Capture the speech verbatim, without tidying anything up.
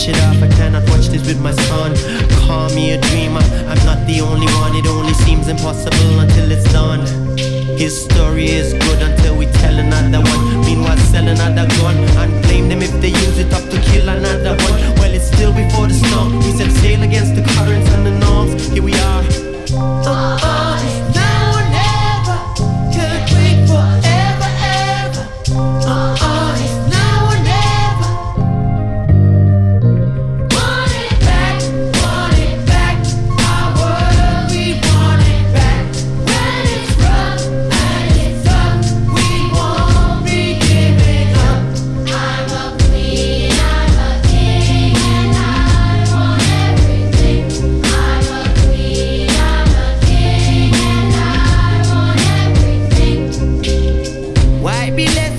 switch it off, I cannot watch this with my son. Call me a dreamer, I'm not the only one. It only seems impossible until it's done. His story is good until we tell another one. Meanwhile sell another gun and blame them if they use it up to kill another one. Well, it's still before the storm. We set sail against the currents and the norms. Here we are. Oh, oh, it's now or never. Could wait forever, ever. Oh, oh, it's now or never. Want it back, want it back. Our world, we want it back. When it's rough and it's tough, we won't be giving up. I'm a queen, I'm a king, and I want everything. I'm a queen, I'm a king, and I want everything. Why be less